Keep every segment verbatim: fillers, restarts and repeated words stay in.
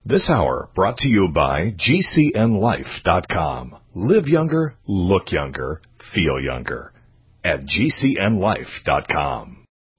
This hour brought to you by G C N life dot com. Live younger, look younger, feel younger at G C N life dot com.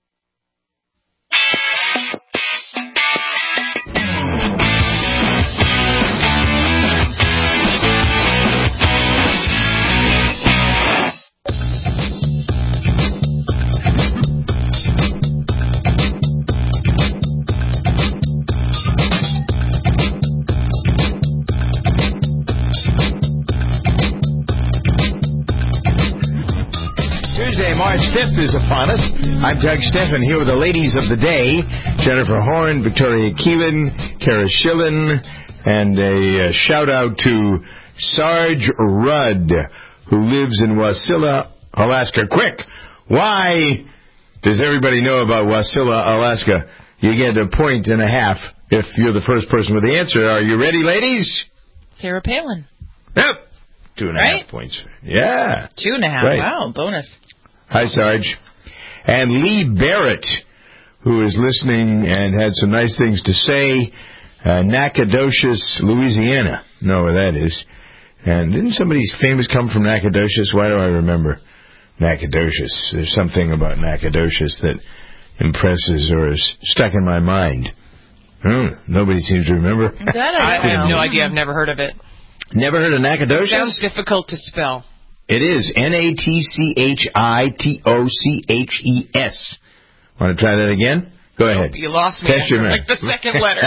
March fifth is upon us. I'm Doug Steffen here with the ladies of the day, Jennifer Horn, Victoria Keelan, Kara Schillen, and a uh, shout-out to Sarge Rudd, who lives in Wasilla, Alaska. Quick, why does everybody know about Wasilla, Alaska? You get a point and a half if you're the first person with the answer. Are you ready, ladies? Sarah Palin. Yep. Two and a right? half points. Yeah. Two and a half. Right. Wow, bonus. Hi, Sarge. And Lee Barrett, who is listening and had some nice things to say. Uh, Nacogdoches, Louisiana. Know where that is. And didn't somebody famous come from Nacogdoches? Why do I remember Nacogdoches? There's something about Nacogdoches that impresses or is stuck in my mind. Hmm, nobody seems to remember. That I, I have no idea. I've never heard of it. Never heard of Nacogdoches? It sounds difficult to spell. It is N A T C H I T O C H E S. Want to try that again? Go ahead. Nope, you lost me Test after like the second letter.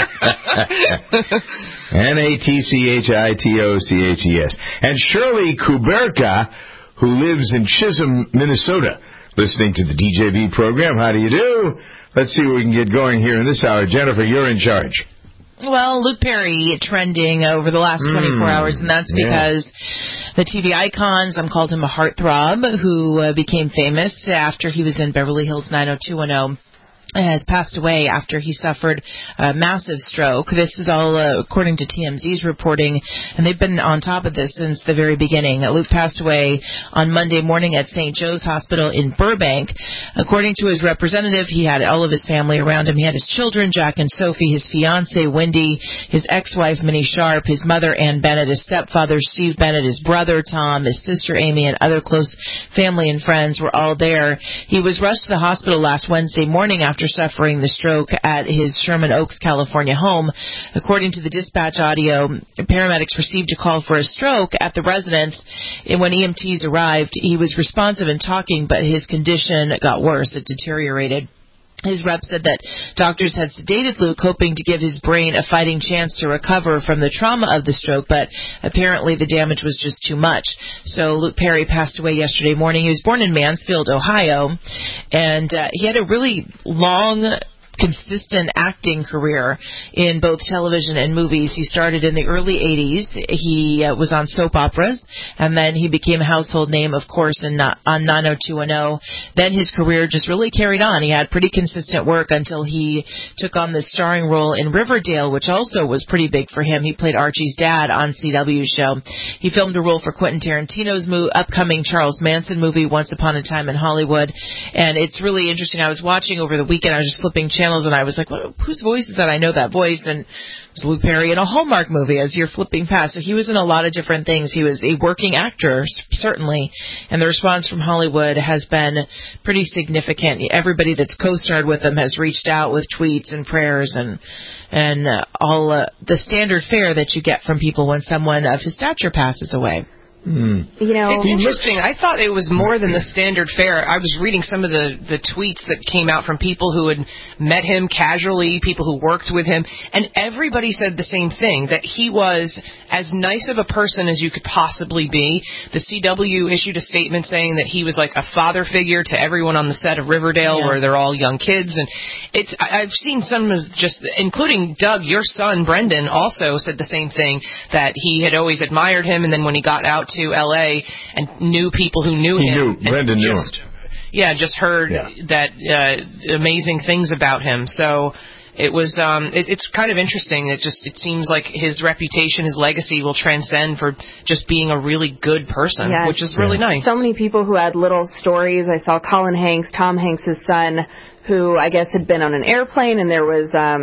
N A T C H I T O C H E S. And Shirley Kuberka, who lives in Chisholm, Minnesota, listening to the D J V program. How do you do? Let's see what we can get going here in this hour. Jennifer, you're in charge. Well, Luke Perry trending over the last twenty-four mm, hours, and that's because yeah. the T V icon, some called him a heartthrob, who uh, became famous after he was in Beverly Hills nine oh two one oh. Has passed away after he suffered a massive stroke. This is all uh, according to T M Z's reporting, and they've been on top of this since the very beginning. Luke passed away on Monday morning at Saint Joe's Hospital in Burbank. According to his representative, he had all of his family around him. He had his children, Jack and Sophie, his fiancée, Wendy, his ex-wife, Minnie Sharp, his mother, Ann Bennett, his stepfather, Steve Bennett, his brother, Tom, his sister, Amy, and other close family and friends were all there. He was rushed to the hospital last Wednesday morning after suffering the stroke at his Sherman Oaks, California home. According to the dispatch audio, paramedics received a call for a stroke at the residence. And when E M Ts arrived, he was responsive and talking, but his condition got worse. It deteriorated. His rep said that doctors had sedated Luke, hoping to give his brain a fighting chance to recover from the trauma of the stroke, but apparently the damage was just too much. So Luke Perry passed away yesterday morning. He was born in Mansfield, Ohio, and uh, he had a really long, consistent acting career in both television and movies. He started in the early eighties. He uh, was on soap operas, and then he became a household name, of course, in, uh, on nine oh two one oh. Then his career just really carried on. He had pretty consistent work until he took on this starring role in Riverdale, which also was pretty big for him. He played Archie's dad on C W's show. He filmed a role for Quentin Tarantino's mo- upcoming Charles Manson movie, Once Upon a Time in Hollywood, and it's really interesting. I was watching over the weekend. I was just flipping channels, and I was like, what, whose voice is that? I know that voice. And it was Luke Perry in a Hallmark movie as you're flipping past. So he was in a lot of different things. He was a working actor, certainly, and the response from Hollywood has been pretty significant. Everybody that's co-starred with him has reached out with tweets and prayers and and uh, all uh, the standard fare that you get from people when someone of his stature passes away. Mm. You know, it's interesting. I thought it was more than the standard fare. I was reading some of the, the tweets that came out from people who had met him casually, people who worked with him, and everybody said the same thing, that he was as nice of a person as you could possibly be. The C W issued a statement saying that he was like a father figure to everyone on the set of Riverdale, yeah. where they're all young kids. And it's I've seen some of just, including Doug, your son, Brendan, also said the same thing, that he had always admired him, and then when he got out to L A and knew people who knew he him. Knew. Brendan knew just, him. Yeah, just heard yeah. that uh, amazing things about him. So it was um, it, it's kind of interesting. It just it seems like his reputation, his legacy will transcend for just being a really good person, yes. which is really yeah. nice. So many people who had little stories. I saw Colin Hanks, Tom Hanks' son, who I guess had been on an airplane, and there was um,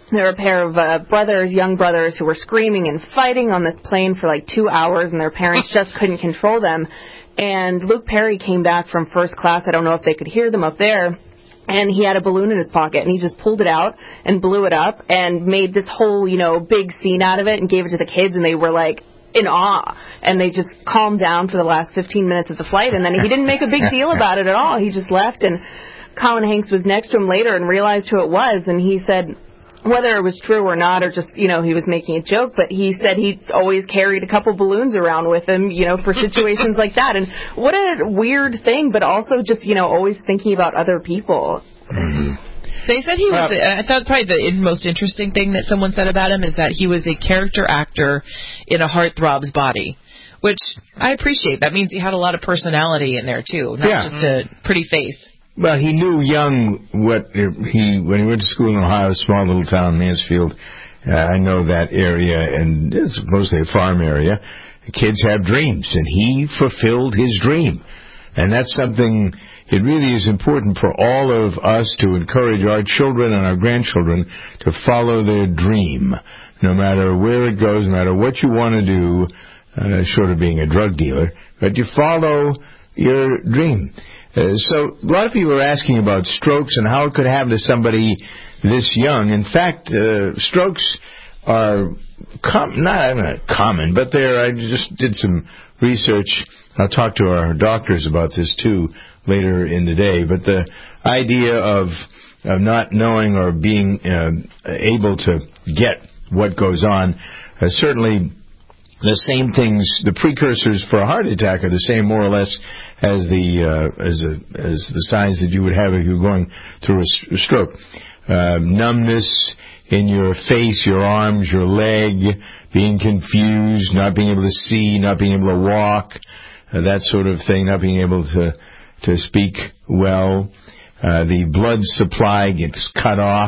There were a pair of uh, brothers, young brothers, who were screaming and fighting on this plane for like two hours, and their parents just couldn't control them. And Luke Perry came back from first class. I don't know if they could hear them up there. And he had a balloon in his pocket, and he just pulled it out and blew it up and made this whole, you know, big scene out of it and gave it to the kids, and they were like in awe. And they just calmed down for the last fifteen minutes of the flight, and then he didn't make a big deal about it at all. He just left, and Colin Hanks was next to him later and realized who it was, and he said, whether it was true or not, or just, you know, he was making a joke, but he said he always carried a couple balloons around with him, you know, for situations like that. And what a weird thing, but also just, you know, always thinking about other people. Mm-hmm. They said he was, uh, I thought probably the most interesting thing that someone said about him is that he was a character actor in a heartthrob's body, which I appreciate. That means he had a lot of personality in there, too, not yeah. just a pretty face. Well, he knew young what he when he went to school in Ohio, a small little town, Mansfield. Uh, I know that area, and it's mostly a farm area. The kids have dreams, and he fulfilled his dream. And that's something, it really is important for all of us to encourage our children and our grandchildren to follow their dream, no matter where it goes, no matter what you want to do, uh, short of being a drug dealer, but you follow your dream. Uh, so a lot of people are asking about strokes and how it could happen to somebody this young. In fact, uh, strokes are com- not, not common, but they're, I just did some research. I'll talk to our doctors about this, too, later in the day. But the idea of, of not knowing or being uh, able to get what goes on, uh, certainly the same things, the precursors for a heart attack are the same, more or less, as the uh, as, a, as the signs that you would have if you're going through a, a stroke. Uh, numbness in your face, your arms, your leg, being confused, not being able to see, not being able to walk, uh, that sort of thing, not being able to to speak well. Uh, the blood supply gets cut off.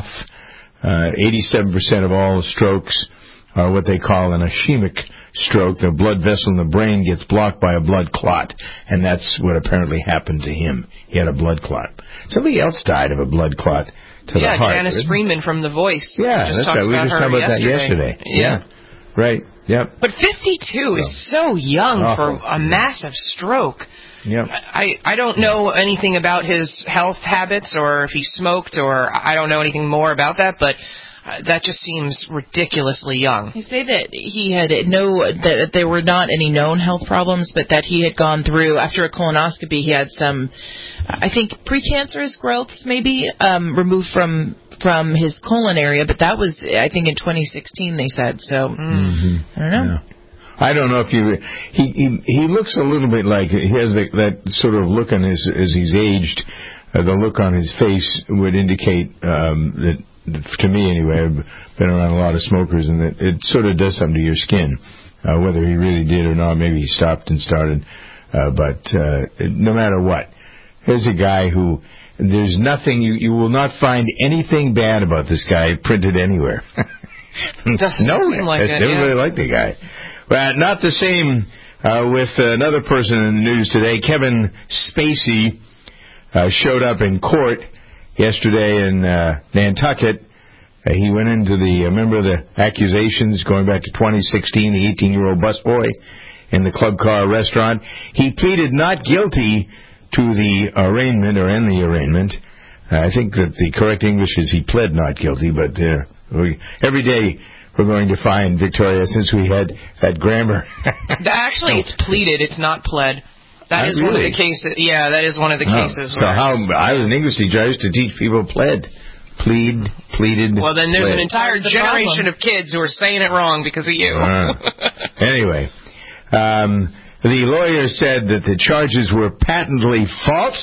Uh, eighty-seven percent of all strokes are what they call an ischemic stroke. The blood vessel in the brain gets blocked by a blood clot, and that's what apparently happened to him. He had a blood clot. Somebody else died of a blood clot to yeah, the heart. Yeah, Janice Freeman from The Voice. Yeah, just that's right. We were just talking about yesterday. that yesterday. Yeah. yeah. Right. Yep. But fifty-two is so young oh. for a massive stroke. Yep. I, I don't know anything about his health habits or if he smoked, or I don't know anything more about that, but Uh, that just seems ridiculously young. They say that he had no, that there were not any known health problems, but that he had gone through, after a colonoscopy, he had some, I think, precancerous growths maybe, um, removed from from his colon area, but that was, I think, in twenty sixteen, they said. So, mm-hmm. I don't know. Yeah. I don't know if you, he, he, he looks a little bit like, he has that, that sort of look on his, as he's aged, uh, the look on his face would indicate um, that, to me anyway, I've been around a lot of smokers, and it, it sort of does something to your skin, uh, whether he really did or not. Maybe he stopped and started, uh, but uh, no matter what, here's a guy who, there's nothing, you, you will not find anything bad about this guy printed anywhere. Doesn't no, seem like it, everybody yeah. liked the guy. But not the same uh, with another person in the news today. Kevin Spacey uh, showed up in court yesterday in uh, Nantucket. Uh, he went into the, uh, remember the accusations going back to twenty sixteen, the eighteen-year-old busboy in the Club Car restaurant. He pleaded not guilty to the arraignment or in the arraignment. Uh, I think that the correct English is he pled not guilty, but uh, we, every day we're going to find, Victoria, since we had that grammar. Actually, it's pleaded, it's not pled. That Not is really? one of the cases. Yeah, that is one of the Oh, cases. so where how I was an English teacher. I used to teach people pled, plead, pleaded. Well, then there's pled. an entire That's the generation problem. of kids who are saying it wrong because of you. Uh, anyway, um, the lawyer said that the charges were patently false.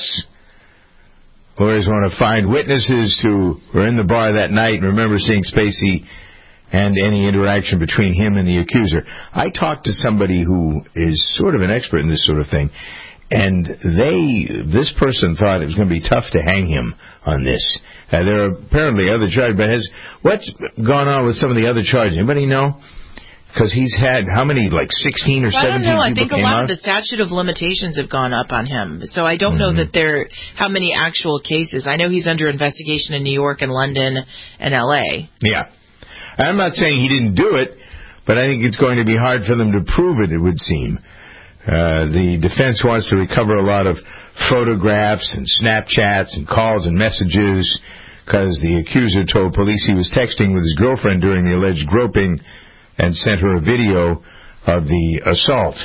Lawyers want to find witnesses who were in the bar that night and remember seeing Spacey and any interaction between him and the accuser. I talked to somebody who is sort of an expert in this sort of thing, and they, this person thought it was going to be tough to hang him on this. Uh, there are apparently other charges, but has what's gone on with some of the other charges? Anybody know? Because he's had, how many, like sixteen or Well, seventeen I don't know. I people think a came lot out? of the statute of limitations have gone up on him. So I don't Mm-hmm. know that there, how many actual cases. I know he's under investigation in New York and London and L A. Yeah. I'm not saying he didn't do it, but I think it's going to be hard for them to prove it, it would seem. Uh, the defense wants to recover a lot of photographs and Snapchats and calls and messages because the accuser told police he was texting with his girlfriend during the alleged groping and sent her a video of the assault.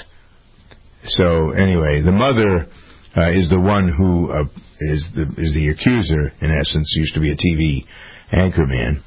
So, anyway, the mother uh, is the one who uh, is the is the accuser, in essence. Used to be a T V anchorman.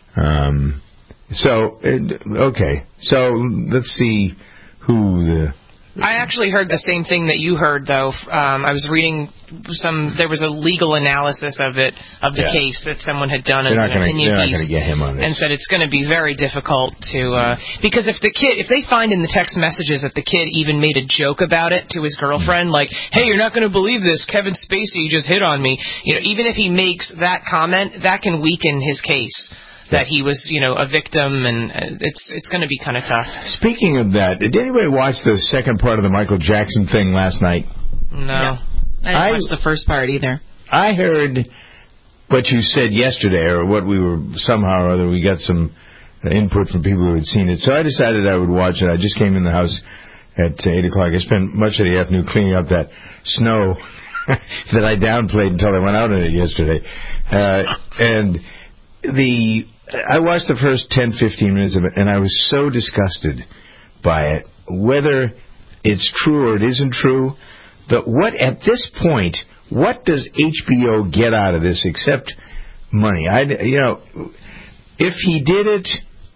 Um, so, okay. So, let's see who the... I actually heard the same thing that you heard, though. Um, I was reading some. There was a legal analysis of it, of the yeah. case that someone had done as an an opinion they're piece, not get him on this. and said it's going to be very difficult to uh, because if the kid, if they find in the text messages that the kid even made a joke about it to his girlfriend, like, "Hey, you're not going to believe this, Kevin Spacey just hit on me," you know, even if he makes that comment, that can weaken his case. That he was, you know, a victim, and it's it's going to be kind of tough. Speaking of that, did anybody watch the second part of the Michael Jackson thing last night? No. no. I didn't I, watch the first part either. I heard what you said yesterday, or what we were, somehow or other, we got some input from people who had seen it. So I decided I would watch it. I just came in the house at eight o'clock. I spent much of the afternoon cleaning up that snow that I downplayed until I went out in it yesterday. Uh, and the... I watched the first ten, fifteen minutes of it, and I was so disgusted by it. Whether it's true or it isn't true, but what, at this point, what does H B O get out of this except money? I, you know, if he did it,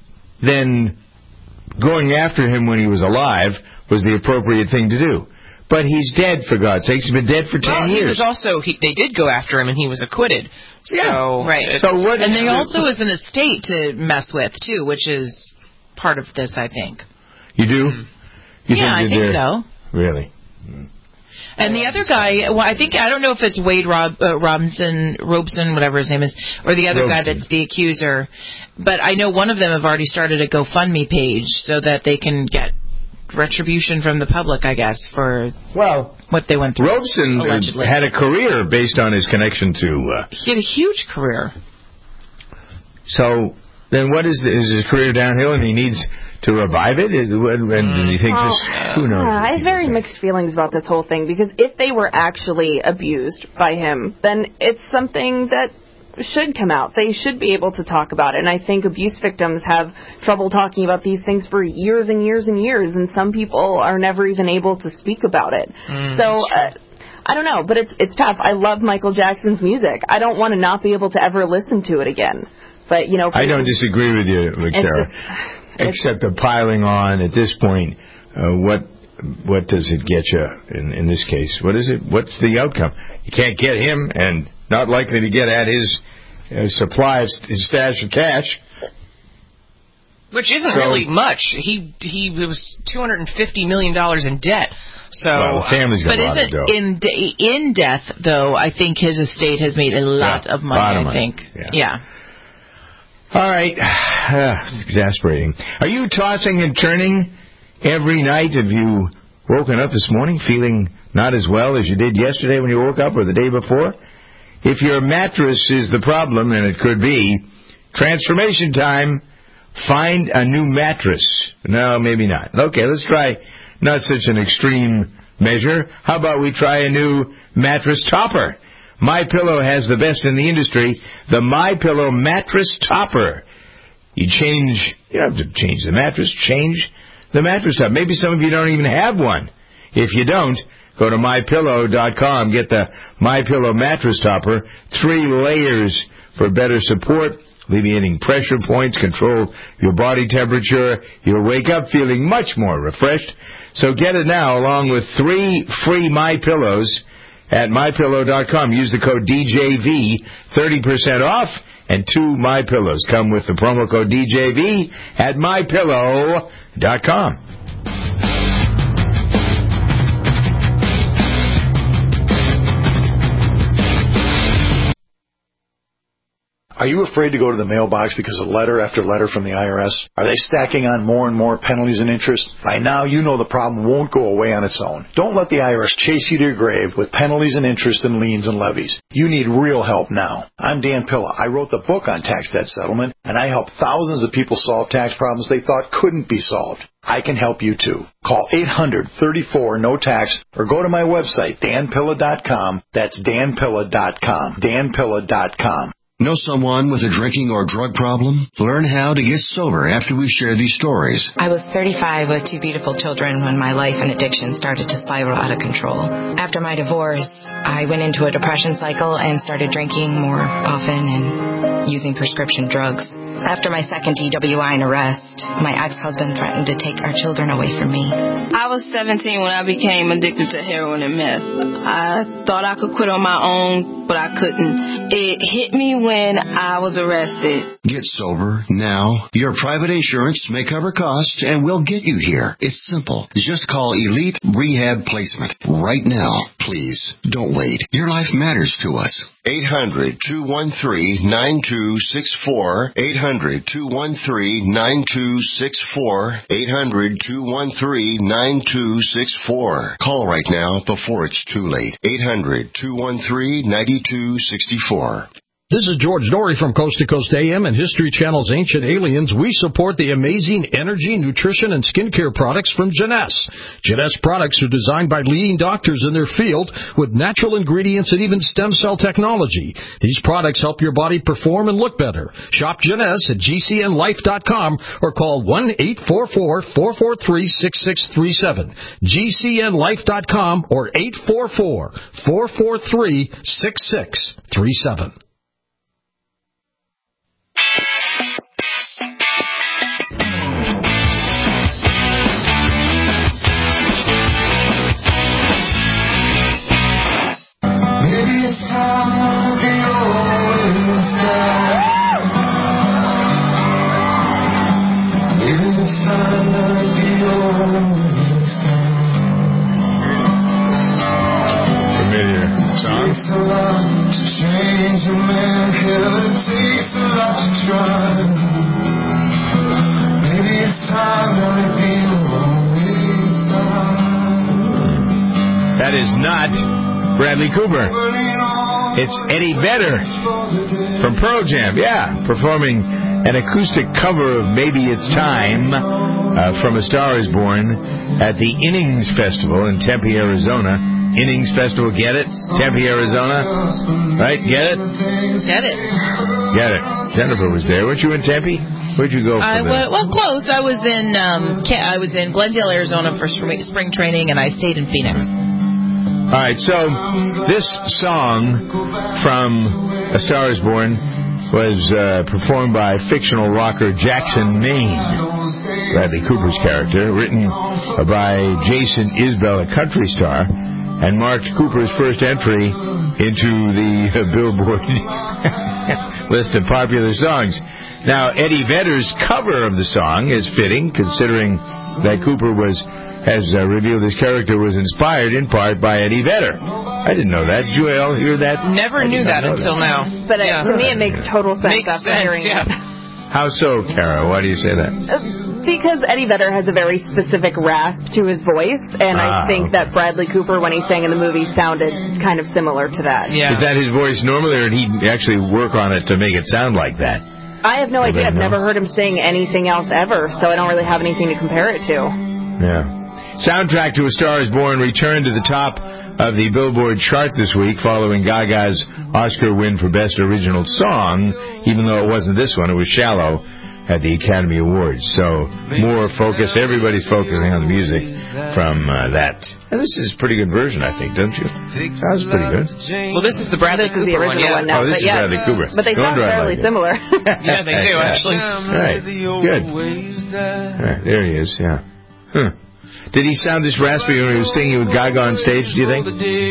then going after him when he was alive was the appropriate thing to do. But he's dead, for God's sakes. He's been dead for ten well, he years. Was also, he, they did go after him, and he was acquitted. So, yeah, right. So what? And there also is an estate to mess with too, which is part of this, I think. You do? Mm. You yeah, think I think there? so. Really? Mm. And the other guy, well, I think I don't know if it's Wade Rob, uh, Robinson, Robeson, whatever his name is, or the other Robeson. guy that's the accuser. But I know one of them have already started a GoFundMe page so that they can get retribution from the public, I guess, for well what they went through. Robeson allegedly. had a career based on his connection to. Uh, he had a huge career. So then, what is the, is his career downhill, and he needs to revive it? Is, and, and does he think well, just who knows? Uh, I have very mixed feelings about this whole thing because if they were actually abused by him, then it's something that should come out. They should be able to talk about it. And I think abuse victims have trouble talking about these things for years and years and years, and some people are never even able to speak about it. Mm, so, uh, I don't know, but it's it's tough. I love Michael Jackson's music. I don't want to not be able to ever listen to it again. But, you know... I don't disagree with you, Victoria. Except the piling on at this point, uh, what what does it get you in, in this case? What is it? What's the outcome? You can't get him, and not likely to get at his uh, supply, of his stash of cash. Which isn't so, really much. He he was two hundred fifty million dollars in debt. So, well, the family's got but a lot of dough. in de- in death, though, I think his estate has made a lot yeah, of money. I money. think, yeah. yeah. All right, uh, it's exasperating. Are you tossing and turning every night? Have you woken up this morning feeling not as well as you did yesterday when you woke up or the day before? If your mattress is the problem, and it could be, transformation time. Find a new mattress. No, maybe not. Okay, let's try not such an extreme measure. How about we try a new mattress topper? MyPillow has the best in the industry, the MyPillow mattress topper. You change, you don't have to change the mattress, change the mattress topper. Maybe some of you don't even have one. If you don't, go to my pillow dot com, get the MyPillow mattress topper, three layers for better support, alleviating pressure points, control your body temperature. You'll wake up feeling much more refreshed. So get it now along with three free MyPillows at my pillow dot com. Use the code D J V, thirty percent off, and two MyPillows come with the promo code D J V at my pillow dot com. Are you afraid to go to the mailbox because of letter after letter from the I R S? Are they stacking on more and more penalties and interest? By now, you know the problem won't go away on its own. Don't let the I R S chase you to your grave with penalties and interest and liens and levies. You need real help now. I'm Dan Pilla. I wrote the book on tax debt settlement, and I helped thousands of people solve tax problems they thought couldn't be solved. I can help you too. Call eight hundred, thirty-four, no tax or go to my website, dan pilla dot com. That's dan pilla dot com. dan pilla dot com. Know someone with a drinking or drug problem? Learn how to get sober after we share these stories. I was thirty-five with two beautiful children when my life and addiction started to spiral out of control. After my divorce, I went into a depression cycle and started drinking more often and using prescription drugs. After my second D W I and arrest, my ex-husband threatened to take our children away from me. I was seventeen when I became addicted to heroin and meth. I thought I could quit on my own, but I couldn't. It hit me when I was arrested. Get sober now. Your private insurance may cover costs and we'll get you here. It's simple. Just call Elite Rehab Placement right now. Please, don't wait. Your life matters to us. eight hundred, two one three, nine two six four. eight hundred, two one three, nine two six four. eight hundred, two one three, nine two six four. Call right now before it's too late. eight hundred, two one three, nine two six four. This is George Norrie from Coast to Coast A M and History Channel's Ancient Aliens. We support the amazing energy, nutrition, and skincare products from Jeunesse. Jeunesse products are designed by leading doctors in their field with natural ingredients and even stem cell technology. These products help your body perform and look better. Shop Jeunesse at G C N life dot com or call one eight four four, four four three, six six three seven. G C N life dot com or eight four four, four four three, six six three seven. Takes a lot to change a man, hell, it takes a lot to try. Maybe it's time to reveal always die. That is not Bradley Cooper. It's Eddie Vedder from Pearl Jam, yeah, performing an acoustic cover of Maybe It's Time uh, from A Star Is Born at the Innings Festival in Tempe, Arizona. Innings Festival, get it? Tempe, Arizona. Right, get it? Get it. Get it. Jennifer was there. Weren't you in Tempe? Where'd you go for I that? w- well, close. I was in um, I was in Glendale, Arizona for spring training, and I stayed in Phoenix. All right, so this song from A Star Is Born was uh, performed by fictional rocker Jackson Maine, Bradley Cooper's character, written by Jason Isbell, a country star, and marked Cooper's first entry into the uh, Billboard list of popular songs. Now, Eddie Vedder's cover of the song is fitting, considering that Cooper was has uh, revealed his character was inspired in part by Eddie Vedder. I didn't know that. Did you all hear that? Never knew that until that. now. But it, yeah. to me, it makes total sense makes after sense, hearing yeah. it. How so, Kara? Why do you say that? Uh, Because Eddie Vedder has a very specific rasp to his voice, and ah, I think okay. that Bradley Cooper, when he sang in the movie, sounded kind of similar to that. Yeah. Is that his voice normally, or did he actually work on it to make it sound like that? I have no Well, idea. I've no. never heard him sing anything else ever, so I don't really have anything to compare it to. Yeah. Soundtrack to A Star Is Born returned to the top of the Billboard chart this week following Gaga's Oscar win for Best Original Song, even though it wasn't this one, it was Shallow at the Academy Awards. So more focus, everybody's focusing on the music from uh, that. And this is a pretty good version, I think, don't you? Sounds pretty good. Well, this is the Bradley This is Cooper the original one, yeah. one now. Oh, this but is yeah, Bradley Cooper. But they Don't sound drive fairly like similar. Yeah, they do, actually. Right. Good. Right, there he is, yeah. Huh. Did he sound this raspy when he was singing with Gaga on stage, do you think?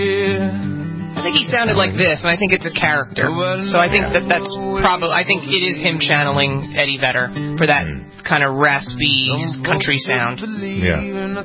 I think he sounded like this, and I think it's a character. So I think that that's probably, I think it is him channeling Eddie Vedder for that kind of raspy country sound. Yeah.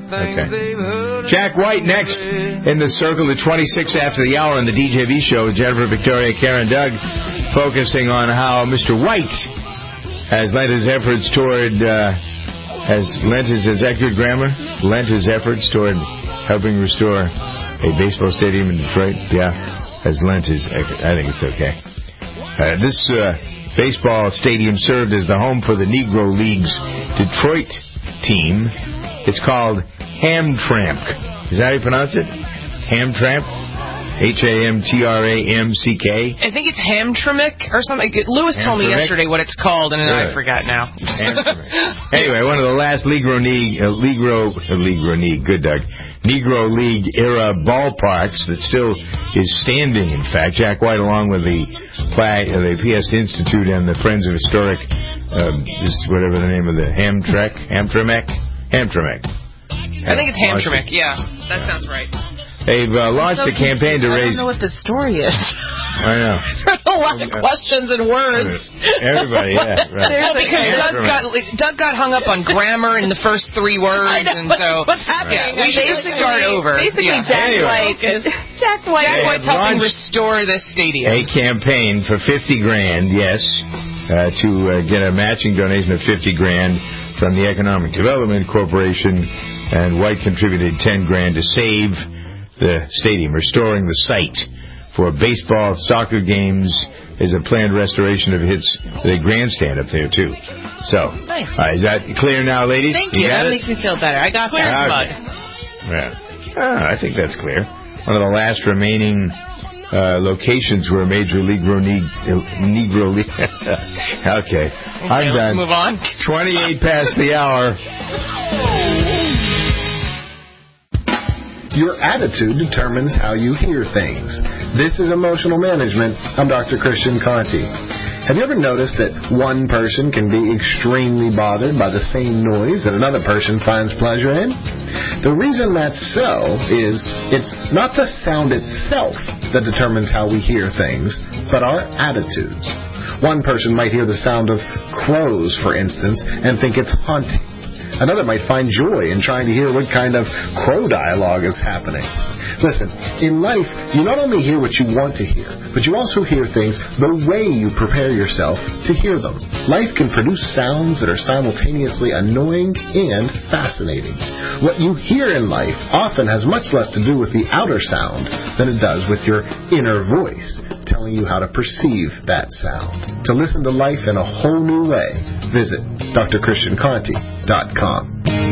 Okay. Jack White next in the circle at twenty-six after the hour on the D J V show with Jennifer, Victoria, Karen, Doug. focusing on how Mister White has lent his efforts toward, uh, has lent his, is that good grammar? Lent his efforts toward helping restore a baseball stadium in Detroit. Yeah, has lent his, I think it's okay. Uh, this uh, baseball stadium served as the home for the Negro League's Detroit team. It's called Hamtramck. Is that how you pronounce it? Hamtramck? H A M T R A M C K? I think it's Hamtramck or something. Lewis told me yesterday what it's called, and yeah. I forgot now. Anyway, one of the last Negro League, uh, Negro, uh, Negro League, good Doug, Negro League era ballparks that still is standing, in fact. Jack White, along with the, Pla- uh, the P S Institute and the Friends of Historic, um, this whatever the name of the Hamtramck, Hamtramck, Hamtramck. I think it's Hamtramck, yeah. That sounds right. They've uh, launched so a campaign to raise... I don't know what the story is. I know. There's a lot of questions and words. Everybody, yeah. Right. Well, because Doug got, Doug got hung up on grammar in the first three words, I know, and so... What's happening? Yeah, we should just start over. Basically, yeah. Jack anyway. White is... Jack White. Jack White's helping restore this stadium. A campaign for fifty grand, yes, uh, to uh, get a matching donation of fifty grand from the Economic Development Corporation, and White contributed ten grand to save the stadium. Restoring the site for baseball, soccer games is a planned restoration of its the grandstand up there too. So, nice. uh, is that clear now, ladies? Thank you. you That it? makes me feel better. I got clear as mud. Yeah. Ah, I think that's clear. One of the last remaining uh, locations where Major League Negro League. Okay, okay, I'm let's done. Move on. Twenty-eight past the hour. Your attitude determines how you hear things. This is Emotional Management. I'm Doctor Christian Conti. Have you ever noticed that one person can be extremely bothered by the same noise that another person finds pleasure in? The reason that's so is it's not the sound itself that determines how we hear things, but our attitudes. One person might hear the sound of crows, for instance, and think it's haunting. Another might find joy in trying to hear what kind of crow dialogue is happening. Listen, in life, you not only hear what you want to hear, but you also hear things the way you prepare yourself to hear them. Life can produce sounds that are simultaneously annoying and fascinating. What you hear in life often has much less to do with the outer sound than it does with your inner voice, telling you how to perceive that sound. To listen to life in a whole new way, visit D R Christian Conti dot com.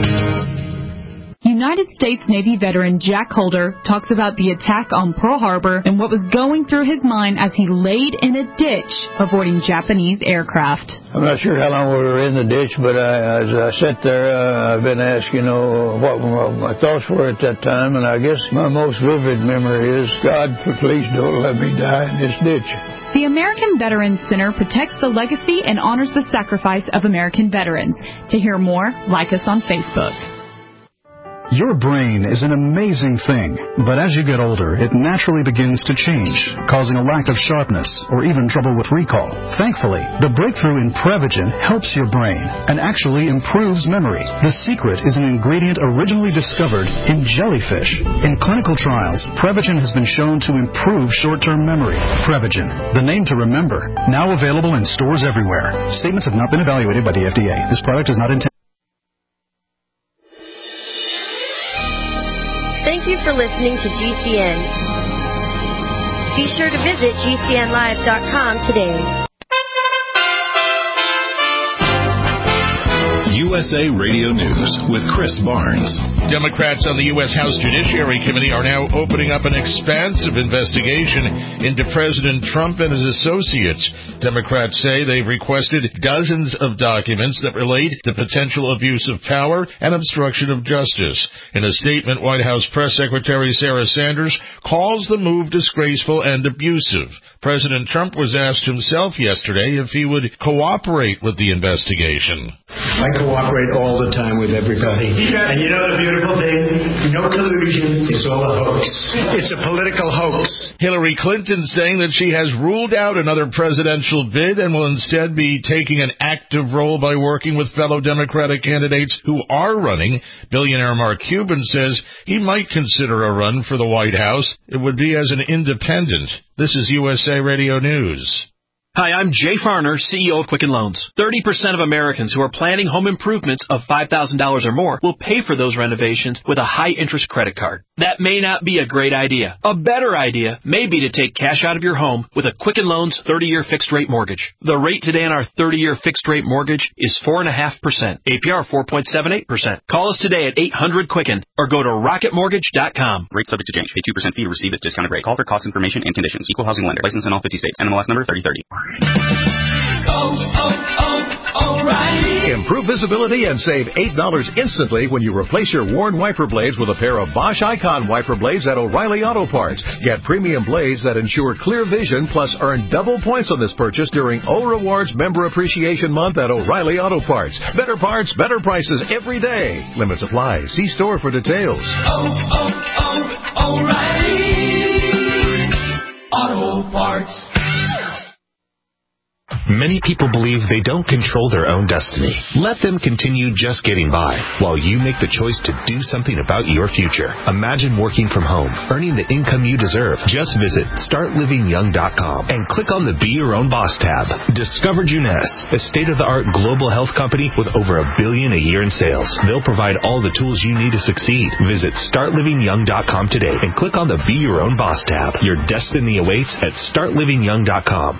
United States Navy veteran Jack Holder talks about the attack on Pearl Harbor and what was going through his mind as he laid in a ditch avoiding Japanese aircraft. I'm not sure how long we were in the ditch, but I, as I sat there, uh, I've been asked, you know, what, what my thoughts were at that time, and I guess my most vivid memory is, God, please don't let me die in this ditch. The American Veterans Center protects the legacy and honors the sacrifice of American veterans. To hear more, like us on Facebook. Your brain is an amazing thing, but as you get older, it naturally begins to change, causing a lack of sharpness or even trouble with recall. Thankfully, the breakthrough in Prevagen helps your brain and actually improves memory. The secret is an ingredient originally discovered in jellyfish. In clinical trials, Prevagen has been shown to improve short-term memory. Prevagen, the name to remember, now available in stores everywhere. Statements have not been evaluated by the F D A. This product is not intended. Thank you for listening to G C N. Be sure to visit G C N live dot com today. U S A Radio News with Chris Barnes. Democrats on the U S House Judiciary Committee are now opening up an expansive investigation into President Trump and his associates. Democrats say they've requested dozens of documents that relate to potential abuse of power and obstruction of justice. In a statement, White House Press Secretary Sarah Sanders calls the move disgraceful and abusive. President Trump was asked himself yesterday if he would cooperate with the investigation. I cooperate all the time with everybody. And you know the beautiful thing? No collusion. It's all a hoax. It's a political hoax. Hillary Clinton saying that she has ruled out another presidential bid and will instead be taking an active role by working with fellow Democratic candidates who are running. Billionaire Mark Cuban says he might consider a run for the White House. It would be as an independent. This is U S A Radio News. Hi, I'm Jay Farner, C E O of Quicken Loans. thirty percent of Americans who are planning home improvements of five thousand dollars or more will pay for those renovations with a high-interest credit card. That may not be a great idea. A better idea may be to take cash out of your home with a Quicken Loans thirty-year fixed-rate mortgage. The rate today on our thirty-year fixed-rate mortgage is four point five percent. A P R four point seven eight percent. Call us today at eight hundred Quicken or go to rocket mortgage dot com. Rate subject to change. Pay two percent fee to receive this discounted rate. Call for cost information and conditions. Equal housing lender. License in all fifty states. N M L S number thirty thirty. Oh, oh, oh, O'Reilly. Improve visibility and save eight dollars instantly when you replace your worn wiper blades with a pair of Bosch Icon wiper blades at O'Reilly Auto Parts. Get premium blades that ensure clear vision, plus earn double points on this purchase during O Rewards Member Appreciation Month at O'Reilly Auto Parts. Better parts, better prices every day. Limits apply. See store for details. Oh, oh, oh, O'Reilly Auto Parts. Many people believe they don't control their own destiny. Let them continue just getting by while you make the choice to do something about your future. Imagine working from home, earning the income you deserve. Just visit start living young dot com and click on the Be Your Own Boss tab. Discover Jeunesse, a state-of-the-art global health company with over a billion a year in sales. They'll provide all the tools you need to succeed. Visit start living young dot com today and click on the Be Your Own Boss tab. Your destiny awaits at start living young dot com.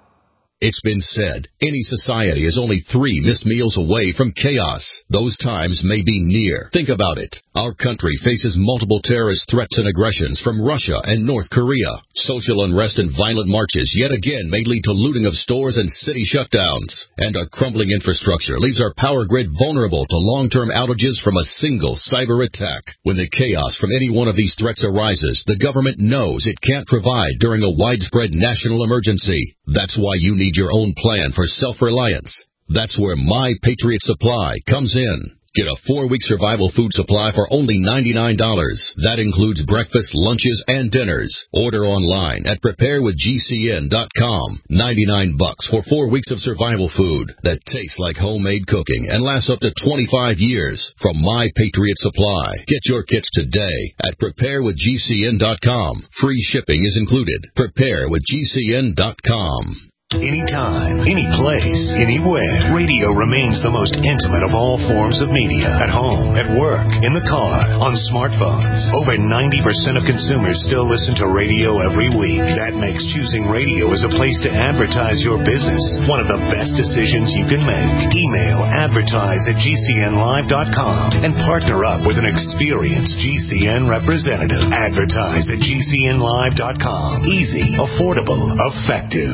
It's been said, any society is only three missed meals away from chaos. Those times may be near. Think about it. Our country faces multiple terrorist threats and aggressions from Russia and North Korea. Social unrest and violent marches yet again may lead to looting of stores and city shutdowns. And our crumbling infrastructure leaves our power grid vulnerable to long-term outages from a single cyber attack. When the chaos from any one of these threats arises, the government knows it can't provide during a widespread national emergency. That's why you need your own plan for self-reliance. That's where My Patriot Supply comes in. Get a four-week survival food supply for only ninety-nine dollars. That includes breakfast, lunches, and dinners. Order online at prepare with G C N dot com. ninety-nine bucks for four weeks of survival food that tastes like homemade cooking and lasts up to twenty-five years from My Patriot Supply. Get your kits today at prepare with G C N dot com. Free shipping is included. prepare with G C N dot com. Anytime, any place, anywhere, radio remains the most intimate of all forms of media. At home, at work, in the car, on smartphones. Over ninety percent of consumers still listen to radio every week. That makes choosing radio as a place to advertise your business one of the best decisions you can make. Email advertise at G C N live dot com and partner up with an experienced G C N representative. Advertise at G C N live dot com. Easy, affordable, effective.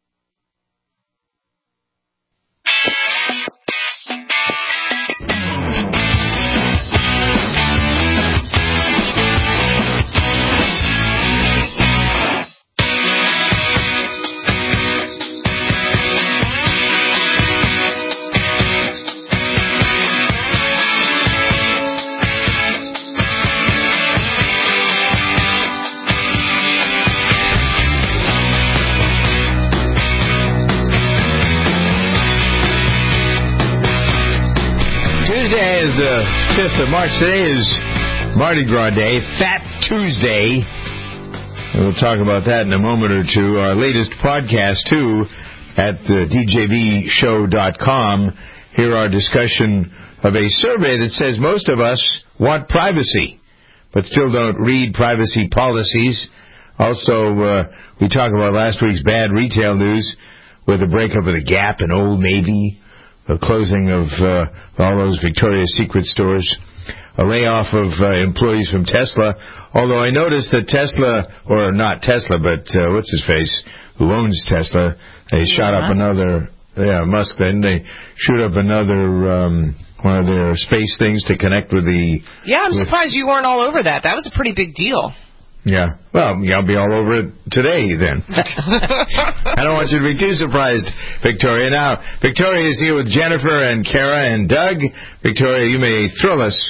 The fifth of March. Today is Mardi Gras Day, Fat Tuesday. We'll talk about that in a moment or two. Our latest podcast, too, at the D J V show dot com. Here our discussion of a survey that says most of us want privacy, but still don't read privacy policies. Also, uh, we talk about last week's bad retail news with the breakup of the Gap and Old Navy, the closing of uh, all those Victoria's Secret stores, a layoff of uh, employees from Tesla. Although I noticed that Tesla, or not Tesla, but uh, what's his face, who owns Tesla, they yeah, shot up Musk. another, yeah, Musk. Then they shoot up another um, one of their space things to connect with the. Yeah, I'm with, surprised you weren't all over that. That was a pretty big deal. Yeah. Well, yeah, I'll be all over it today, then. I don't want you to be too surprised, Victoria. Now, Victoria is here with Jennifer and Kara and Doug. Victoria, you may thrill us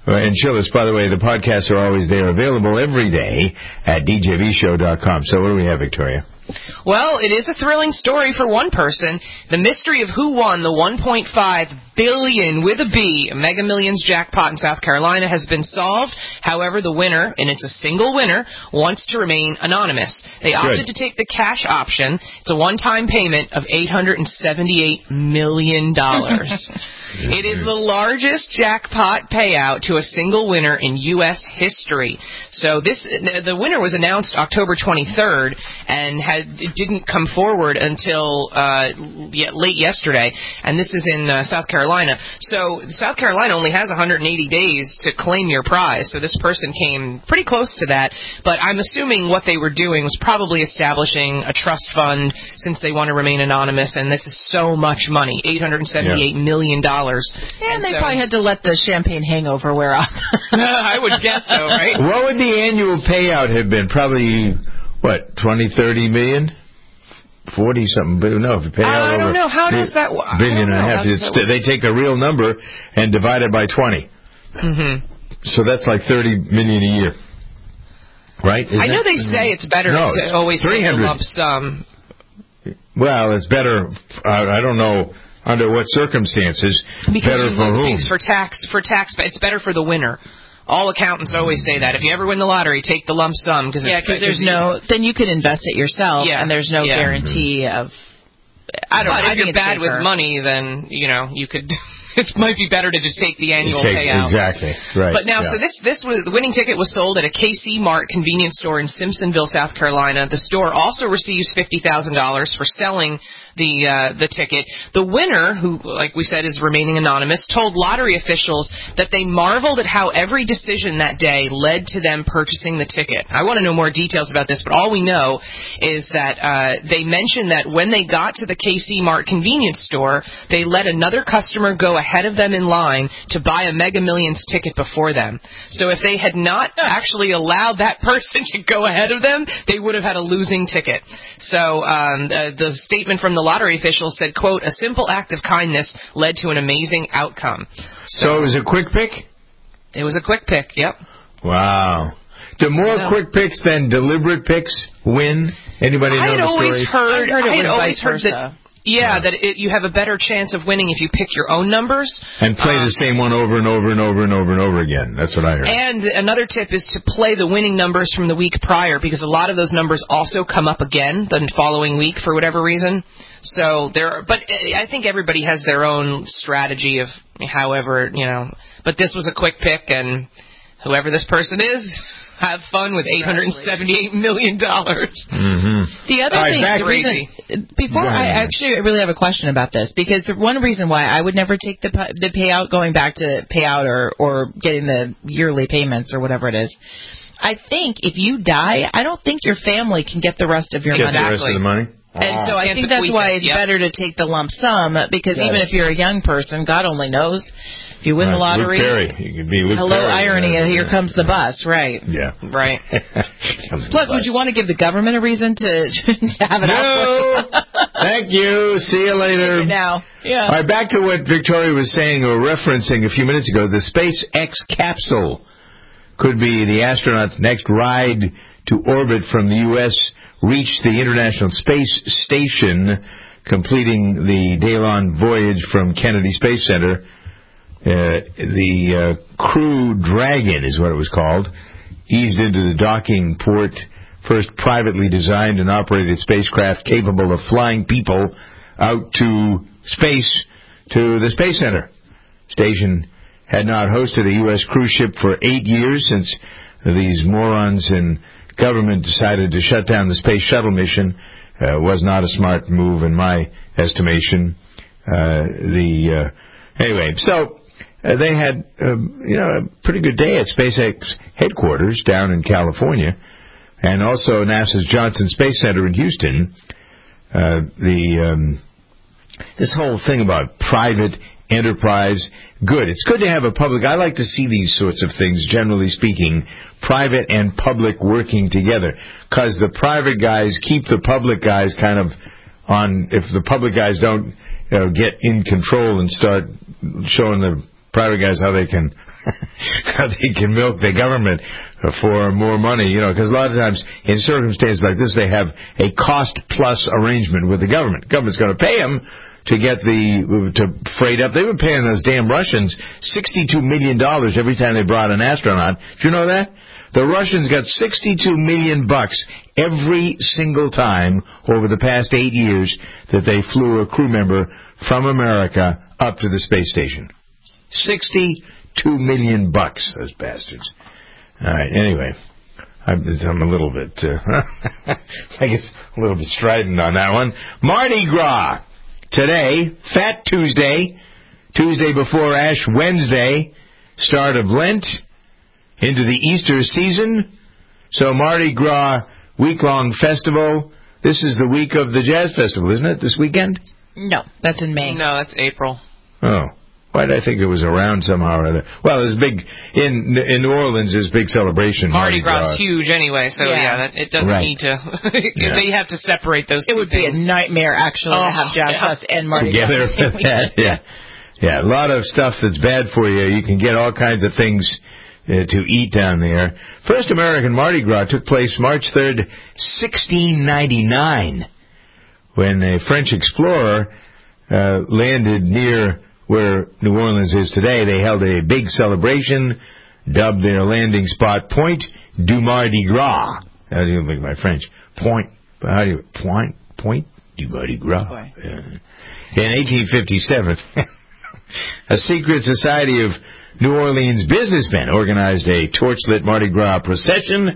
Uh, and Chillis, by the way, the podcasts are always there, available every day at d j v show dot com. So what do we have, Victoria? Well, it is a thrilling story for one person. The mystery of who won the one point five billion with a B Mega Millions jackpot in South Carolina has been solved. However, the winner, and it's a single winner, wants to remain anonymous. They opted Good. to take the cash option. It's a one-time payment of eight hundred seventy-eight million dollars. It is the largest jackpot payout to a single winner in U S history. So this, the winner was announced October twenty-third and had it didn't come forward until uh, late yesterday. And this is in uh, South Carolina. So South Carolina only has one hundred eighty days to claim your prize. So this person came pretty close to that. But I'm assuming what they were doing was probably establishing a trust fund since they want to remain anonymous. And this is so much money, eight hundred seventy-eight yeah. million dollars. And, and they so, probably had to let the champagne hangover wear off. I would guess so, right? What would the annual payout have been? Probably, what, twenty, thirty million? forty something. No, if you pay out I over don't know. How does that work? Billion and a half. It's, they take the real number and divide it by twenty. Mm-hmm. So that's like thirty million a year. Right? Isn't I know it? they say it's better no, to it's always take a lump sum. Well, it's better. I, I don't know. Under what circumstances? Because better for whom? For tax, for tax, it's better for the winner. All accountants always say that. If you ever win the lottery, take the lump sum because yeah, because there's no. Then you could invest it yourself, yeah, and there's no yeah. guarantee of. I don't. But know. if you're bad safer. with money, then you know you could. It might be better to just take the annual take, payout. Exactly. Right. But now, yeah. so this this was the winning ticket was sold at a K C Mart convenience store in Simpsonville, South Carolina. The store also receives fifty thousand dollars for selling the uh, the ticket. The winner, who, like we said, is remaining anonymous, told lottery officials that they marveled at how every decision that day led to them purchasing the ticket. I want to know more details about this, but all we know is that uh, they mentioned that when they got to the K C Mart convenience store, they let another customer go ahead of them in line to buy a Mega Millions ticket before them. So if they had not actually allowed that person to go ahead of them, they would have had a losing ticket. So um, uh, the statement from the lottery officials said, quote, a simple act of kindness led to an amazing outcome. So, so it was a quick pick? It was a quick pick, yep. Wow. Do more no. quick picks than deliberate picks win? Anybody know I had the always story? heard, I heard it I had was always vice heard versa. that Yeah, that it, you have a better chance of winning if you pick your own numbers. And play um, the same one over and over and over and over and over again. That's what I heard. And another tip is to play the winning numbers from the week prior, because a lot of those numbers also come up again the following week for whatever reason. So there, are, but I think everybody has their own strategy of however, you know. But this was a quick pick, and whoever this person is, have fun with eight hundred seventy-eight million dollars. Mm-hmm. The other right, thing, back the reason, before I actually really have a question about this, because the one reason why I would never take the the payout, going back to payout or or getting the yearly payments or whatever it is. I think if you die, I don't think your family can get the rest of your get money. the rest of the money. And so I Can't think that's why it's yep. better to take the lump sum, because Got even it. if you're a young person, God only knows. If you win right. the lottery, Luke Perry. You could be Luke hello Perry. irony, Yeah. here comes the bus, right? Yeah. Right. Plus, would you want to give the government a reason to, to have it no. out? Thank you. See you later. Now, yeah. All right, back to what Victoria was saying or referencing a few minutes ago. The SpaceX capsule could be the astronauts' next ride to orbit from the U S reach the International Space Station, completing the day-long voyage from Kennedy Space Center. Uh, the uh, Crew Dragon is what it was called, eased into the docking port, first privately designed and operated spacecraft capable of flying people out to space to the Space Center. Station had not hosted a U S cruise ship for eight years since these morons in government decided to shut down the space shuttle mission. Uh, was not a smart move in my estimation. Uh, the uh, anyway, so uh, they had um, you know a pretty good day at SpaceX headquarters down in California, and also NASA's Johnson Space Center in Houston. Uh, the um, this whole thing about private enterprise, good. It's good to have a public. I like to see these sorts of things, generally speaking, private and public working together, because the private guys keep the public guys kind of on. If the public guys don't you know, get in control and start showing the private guys, how they can how they can milk the government for more money, you know, because a lot of times in circumstances like this, they have a cost-plus arrangement with the government. The government's going to pay them to get the to freight up. They were paying those damn Russians sixty-two million dollars every time they brought an astronaut. Did you know that? The Russians got sixty-two million bucks every single time over the past eight years that they flew a crew member from America up to the space station. sixty-two million bucks, those bastards. All right, anyway, I'm, I'm a little bit, uh, I guess, a little bit strident on that one. Mardi Gras. Today, Fat Tuesday, Tuesday before Ash Wednesday, start of Lent, into the Easter season. So Mardi Gras week-long festival. This is the week of the Jazz Festival, isn't it, this weekend? No, that's in May. No, that's April. Oh. Why did I think it was around somehow or other? Well, there's big in in New Orleans. There's big celebration. Mardi, Mardi Gras is huge anyway, so yeah, yeah that, it doesn't right. need to. yeah. They have to separate those. It two would things. be a nightmare actually oh, to have Jazz yeah. Fest and Mardi Together Gras. with that, yeah, yeah, a lot of stuff that's bad for you. You can get all kinds of things uh, to eat down there. First American Mardi Gras took place March third, sixteen ninety-nine, when a French explorer uh, landed near where New Orleans is today. They held a big celebration, dubbed their landing spot Point du Mardi Gras. How do you make my French? Point, how do you, point, point du Mardi Gras. Uh, in eighteen fifty-seven, a secret society of New Orleans businessmen organized a torchlit Mardi Gras procession,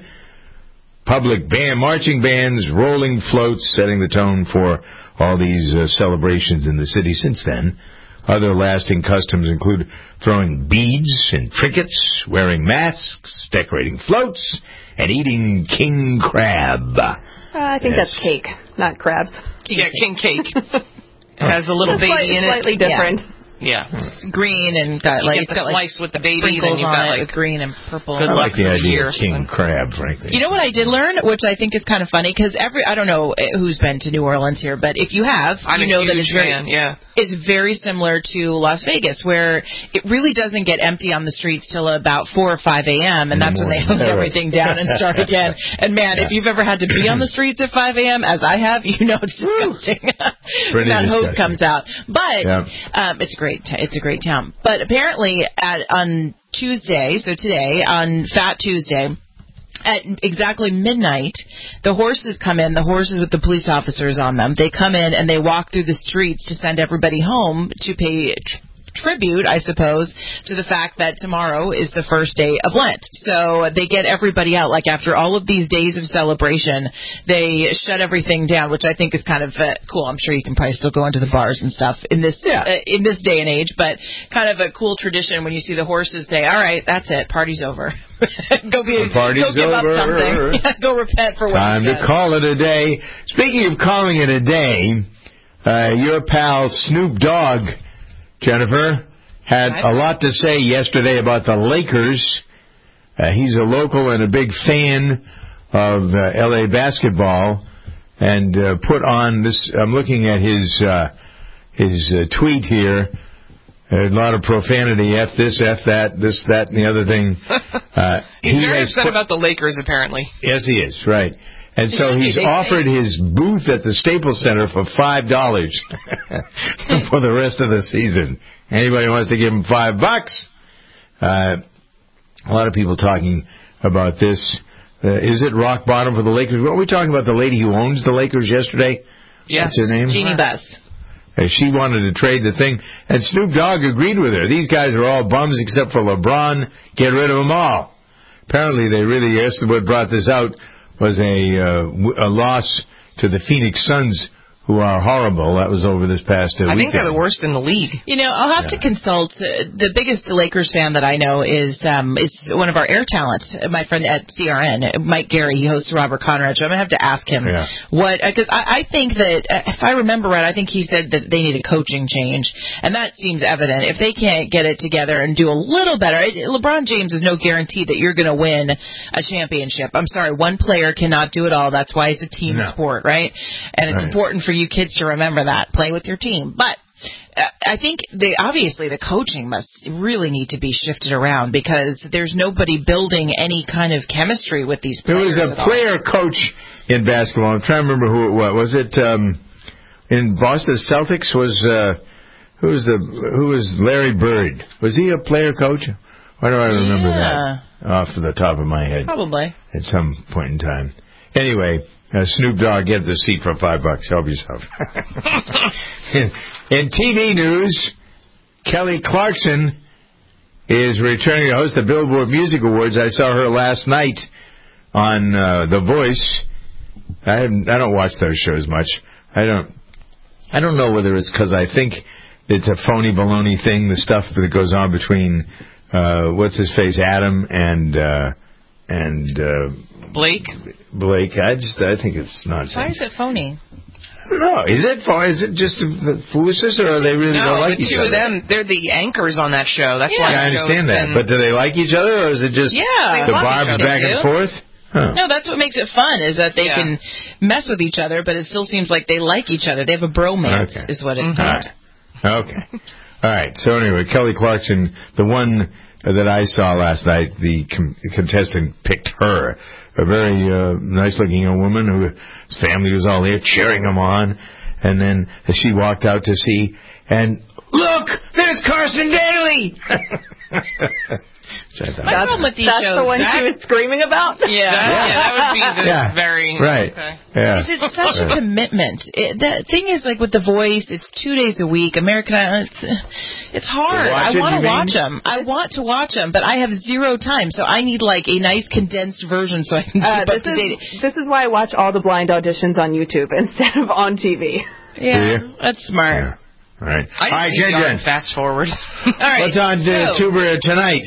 public band, marching bands, rolling floats, setting the tone for all these uh, celebrations in the city since then. Other lasting customs include throwing beads and trinkets, wearing masks, decorating floats, and eating king crab. Uh, I think yes. that's cake, not crabs. Yeah, king cake. It has a little baby slightly, in it. Slightly different. Yeah. Yeah, it's green and got you like get it's the got slice like with the baby, sprinkles then you've on got it like with green and purple. I like the idea year, of king so. crab, frankly. You know what I did learn, which I think is kind of funny, because every I don't know who's been to New Orleans here, but if you have, I'm you know a that it's very fan, yeah. it's very similar to Las Vegas, where it really doesn't get empty on the streets till about four or five a.m. and that's when they hose everything down and start again. And man, yeah. if you've ever had to be on the streets at five a.m. as I have, you know it's disgusting. That hose comes out, but yeah. um, it's great. It's a great town. But apparently, at on Tuesday, so today on Fat Tuesday, at exactly midnight, the horses come in, the horses with the police officers on them. They come in and they walk through the streets to send everybody home to pay tr- tribute, I suppose, to the fact that tomorrow is the first day of Lent. So they get everybody out. Like after all of these days of celebration, they shut everything down, which I think is kind of uh, cool. I'm sure you can probably still go into the bars and stuff in this yeah. uh, in this day and age, but kind of a cool tradition when you see the horses say, "All right, that's it, party's over." go be, go give over. up something. Go repent for what Time you've done. to call it a day. Speaking of calling it a day, uh, your pal Snoop Dogg, Jennifer, had a lot to say yesterday about the Lakers. Uh, he's a local and a big fan of uh, L A basketball, and uh, put on this. I'm looking at his uh, his uh, tweet here. A lot of profanity, F this, F that, this, that, and the other thing. Uh, he's he very upset put, about the Lakers, apparently. Yes, he is, right. And so he's offered his booth at the Staples Center for five dollars for the rest of the season. Anybody wants to give him five bucks? Uh, a lot of people talking about this. Uh, is it rock bottom for the Lakers? What were we talking about? The lady who owns the Lakers yesterday? Yes. What's her name? Jeannie Buss. Uh, she wanted to trade the thing, and Snoop Dogg agreed with her. These guys are all bums except for LeBron. Get rid of them all. Apparently, they really, yes, what brought this out was a, uh, a loss to the Phoenix Suns, who are horrible. That was over this past uh, I weekend. think they're the worst in the league. You know, I'll have yeah. to consult. Uh, the biggest Lakers fan that I know is um, is one of our air talents, my friend at C R N, Mike Gary. He hosts Robert Conrad Show. I'm going to have to ask him yeah. what, because uh, I, I think that, uh, if I remember right, I think he said that they need a coaching change, and that seems evident. If they can't get it together and do a little better, it, LeBron James is no guarantee that you're going to win a championship. I'm sorry, one player cannot do it all. That's why it's a team no. sport, right? And it's right. important for you kids to remember that. Play with your team. But I think they obviously the coaching must really need to be shifted around because there's nobody building any kind of chemistry with these players. There was a player coach in basketball. I'm trying to remember who it was. Was it um, in Boston Celtics? Was uh, who was the who was Larry Bird? Was he a player coach? Why do I remember yeah. that off the top of my head? Probably at some point in time. Anyway, uh, Snoop Dogg, get the seat for five bucks. Help yourself. in, in T V news, Kelly Clarkson is returning to host the Billboard Music Awards. I saw her last night on uh, The Voice. I haven't, I don't watch those shows much. I don't. I don't know whether it's because I think it's a phony baloney thing. The stuff that goes on between uh, what's his face, Adam, and uh, and. Uh, Blake? Blake. I just, I think it's nonsense. Why is it phony? No, is it phony? Is it just the foolishness, or are they really no, don't like the each two other? of them, they're the anchors on that show. That's yeah. why I understand that. been... But do they like each other, or is it just yeah, the barbs back and forth? Huh. No, that's what makes it fun, is that they yeah. can mess with each other, but it still seems like they like each other. They have a bromance, okay. is what it's mm-hmm. called. All right. Okay. All right. So anyway, Kelly Clarkson, the one that I saw last night, the com- contestant picked her. A very uh, nice-looking young woman whose family was all there cheering them on. And then she walked out to see, and look, there's Carson Daly! My problem with these that's shows... That's the one that, she was screaming about? Yeah. Yeah, yeah that would be the yeah. very... Right. Okay. Yeah. It's such a commitment. It, the thing is, like, with The Voice, it's two days a week. American Idol, it's, it's hard. I want to watch them. I want to watch them, but I have zero time, so I need, like, a nice condensed version so I can keep uh, up this to is, date. This is why I watch all the blind auditions on YouTube instead of on T V. Yeah, that's smart. Yeah. All right. I All right, Jen, Jen. fast forward. All right. What's on uh, so, Tuber tonight?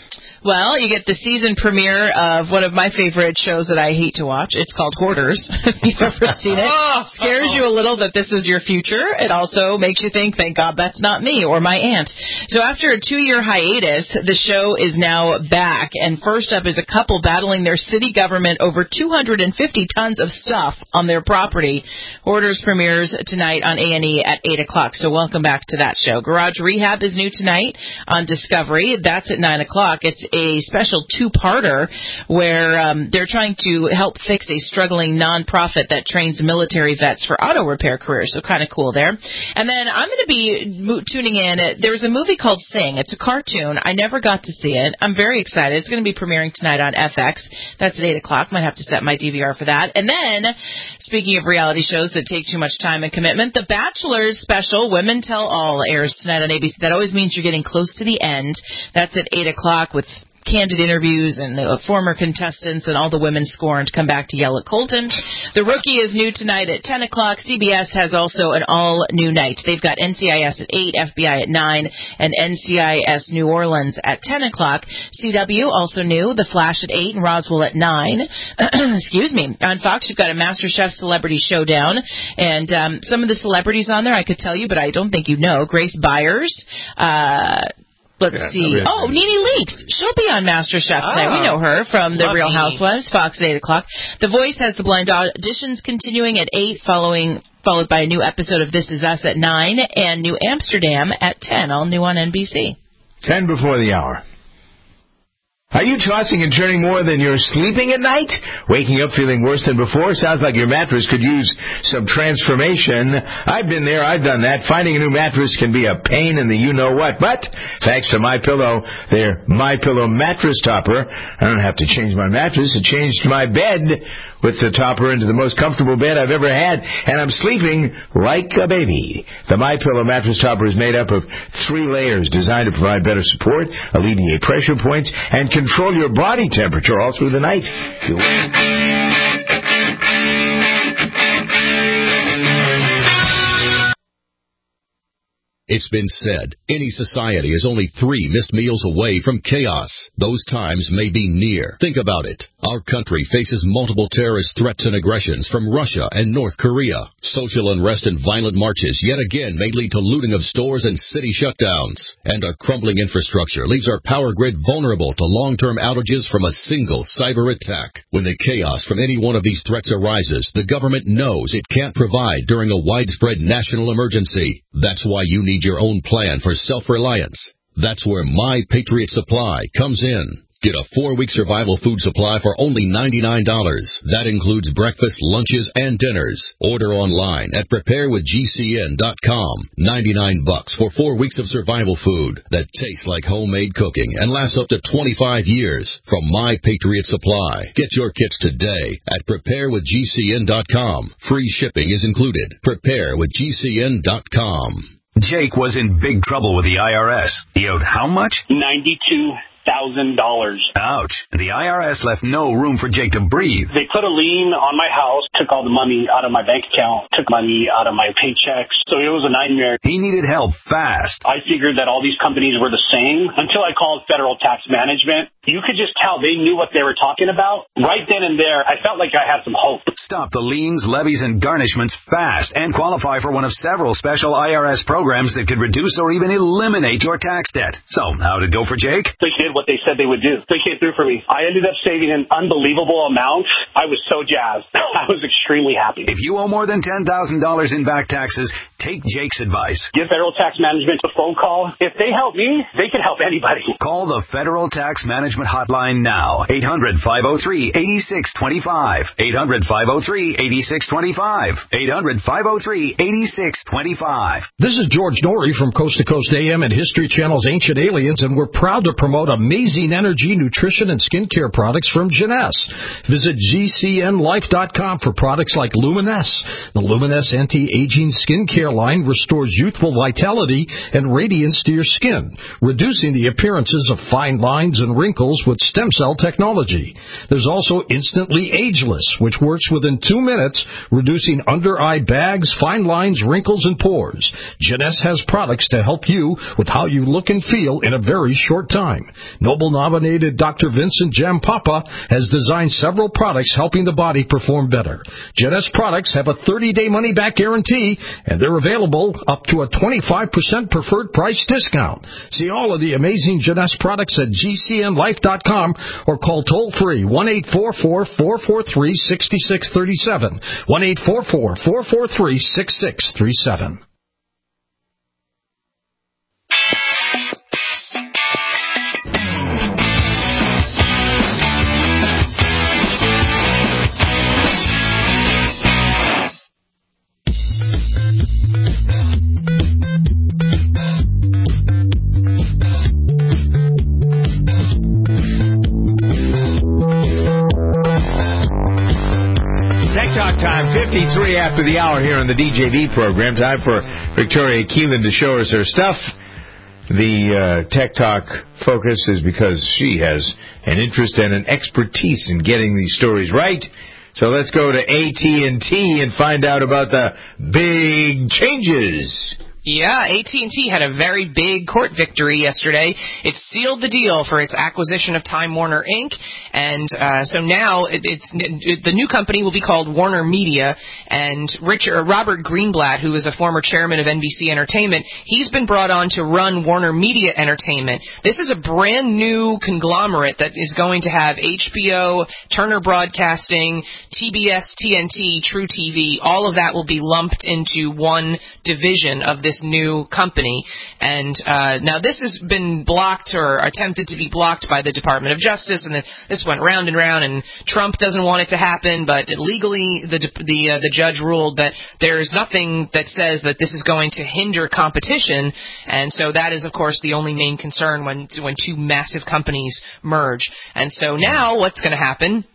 Well, you get the season premiere of one of my favorite shows that I hate to watch. It's called Hoarders. If you've ever seen it, scares you a little that this is your future. It also makes you think, thank God that's not me or my aunt. So after a two-year hiatus, the show is now back. And first up is a couple battling their city government over two hundred fifty tons of stuff on their property. Hoarders premieres tonight on A and E at eight o'clock. So welcome back to that show. Garage Rehab is new tonight on Discovery. That's at nine o'clock. It's a special two-parter where um, they're trying to help fix a struggling nonprofit that trains military vets for auto repair careers. So kind of cool there. And then I'm going to be mo- tuning in. There was a movie called Sing. It's a cartoon. I never got to see it. I'm very excited. It's going to be premiering tonight on F X. That's at eight o'clock. Might have to set my D V R for that. And then, speaking of reality shows that take too much time and commitment, The Bachelor's special, Women Tell All, airs tonight on A B C. That always means you're getting close to the end. That's at eight o'clock with candid interviews and uh, former contestants and all the women scorned come back to yell at Colton. The Rookie is new tonight at ten o'clock. C B S has also an all-new night. They've got N C I S at eight, F B I at nine, and N C I S New Orleans at ten o'clock. C W, also new, The Flash at eight and Roswell at nine. Excuse me. On Fox, you've got a MasterChef Celebrity Showdown, and um, some of the celebrities on there I could tell you, but I don't think you know. Grace Byers, uh... Let's yeah, see. Oh, Nene Leakes. She'll be on MasterChef tonight. Oh, we know her from The Real Housewives, Fox at eight o'clock. The Voice has the blind auditions continuing at eight, following followed by a new episode of This Is Us at nine, and New Amsterdam at ten, all new on N B C. ten before the hour. Are you tossing and turning more than you're sleeping at night? Waking up feeling worse than before? Sounds like your mattress could use some transformation. I've been there. I've done that. Finding a new mattress can be a pain in the you-know-what. But thanks to MyPillow, their MyPillow mattress topper, I don't have to change my mattress. It changed my bed with the topper into the most comfortable bed I've ever had, and I'm sleeping like a baby. The MyPillow mattress topper is made up of three layers designed to provide better support, alleviate pressure points, and control your body temperature all through the night. It's been said, any society is only three missed meals away from chaos. Those times may be near. Think about it. Our country faces multiple terrorist threats and aggressions from Russia and North Korea. Social unrest and violent marches yet again may lead to looting of stores and city shutdowns. And a crumbling infrastructure leaves our power grid vulnerable to long-term outages from a single cyber attack. When the chaos from any one of these threats arises, the government knows it can't provide during a widespread national emergency. That's why you need your own plan for self-reliance. That's where My Patriot Supply comes in. Get a four-week survival food supply for only ninety-nine dollars. That includes breakfast, lunches, and dinners. Order online at prepare with G C N dot com. ninety-nine bucks for four weeks of survival food that tastes like homemade cooking and lasts up to twenty-five years from My Patriot Supply. Get your kits today at prepare with G C N dot com. Free shipping is included. prepare with G C N dot com. Jake was in big trouble with the I R S. He owed how much? ninety-two thousand dollars. Ouch. The I R S left no room for Jake to breathe. They put a lien on my house, took all the money out of my bank account, took money out of my paychecks. So it was a nightmare. He needed help fast. I figured that all these companies were the same until I called Federal Tax Management. You could just tell they knew what they were talking about. Right then and there, I felt like I had some hope. Stop the liens, levies, and garnishments fast and qualify for one of several special I R S programs that could reduce or even eliminate your tax debt. So, how'd it go for Jake? They did what they said they would do. They came through for me. I ended up saving an unbelievable amount. I was so jazzed. I was extremely happy. If you owe more than ten thousand dollars in back taxes, take Jake's advice. Give Federal Tax Management a phone call. If they help me, they can help anybody. Call the Federal Tax Management Hotline now. eight hundred, five oh three, eight six two five. eight hundred, five oh three, eight six two five. eight hundred, five oh three, eight six two five. This is George Norrie from Coast to Coast A M and History Channel's Ancient Aliens, and we're proud to promote amazing energy, nutrition, and skincare products from Jeunesse. Visit G C N life dot com for products like Luminesse. The Luminesse anti-aging skincare line restores youthful vitality and radiance to your skin, reducing the appearances of fine lines and wrinkles with stem cell technology. There's also Instantly Ageless, which works within two minutes, reducing under-eye bags, fine lines, wrinkles, and pores. Jeunesse has products to help you with how you look and feel in a very short time. Nobel-nominated Doctor Vincent Jampapa has designed several products helping the body perform better. Jeunesse products have a thirty-day money-back guarantee, and they're available up to a twenty-five percent preferred price discount. See all of the amazing Jeunesse products at G C N life dot com or call toll-free one eight four four, four four three, six six three seven. one eight four four, four four three, six six three seven. Time, fifty-three after the hour here on the D J V program. Time for Victoria Keelan to show us her stuff. The uh, Tech Talk focus is because she has an interest and an expertise in getting these stories right. So let's go to A T and T and find out about the big changes. Yeah, A T and T had a very big court victory yesterday. It sealed the deal for its acquisition of Time Warner Incorporated, and uh, so now it, it's it, the new company will be called Warner Media. And Richard, uh, Robert Greenblatt, who is a former chairman of N B C Entertainment, he's been brought on to run Warner Media Entertainment. This is a brand new conglomerate that is going to have H B O, Turner Broadcasting, T B S, T N T, True T V. All of that will be lumped into one division of this new company. And uh, now this has been blocked or attempted to be blocked by the Department of Justice, and this went round and round, and Trump doesn't want it to happen, but legally the the uh, the judge ruled that there is nothing that says that this is going to hinder competition, and so that is of course the only main concern when when two massive companies merge. And so now what's going to happen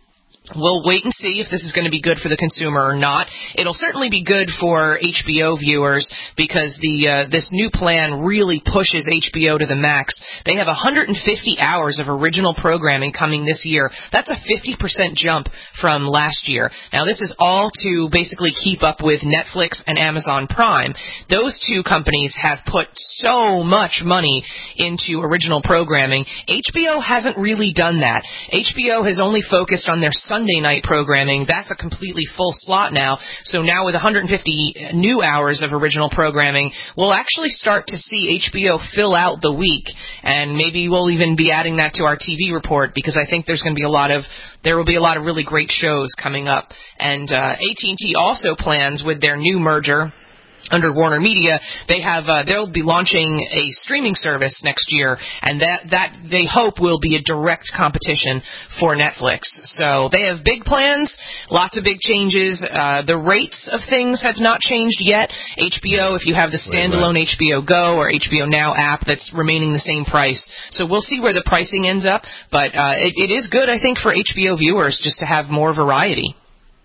We'll wait and see if this is going to be good for the consumer or not. It'll certainly be good for H B O viewers because the uh, this new plan really pushes H B O to the max. They have one hundred fifty hours of original programming coming this year. That's a fifty percent jump from last year. Now, this is all to basically keep up with Netflix and Amazon Prime. Those two companies have put so much money into original programming. H B O hasn't really done that. H B O has only focused on their Sunday night programming. That's a completely full slot now. So now with one hundred fifty new hours of original programming, we'll actually start to see H B O fill out the week. And maybe we'll even be adding that to our T V report because I think there's going to be a lot of there will be a lot of really great shows coming up. And uh, A T and T also plans with their new merger under Warner Media, they have uh, they'll be launching a streaming service next year, and that that they hope will be a direct competition for Netflix. So they have big plans, lots of big changes. Uh, the rates of things have not changed yet. H B O, if you have the standalone H B O Go or H B O Now app, that's remaining the same price. So we'll see where the pricing ends up, but uh, it, it is good, I think, for H B O viewers just to have more variety.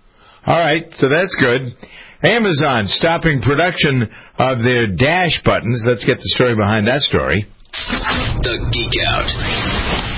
All right, so that's good. Amazon stopping production of their Dash buttons. Let's get the story behind that story. The Geek Out.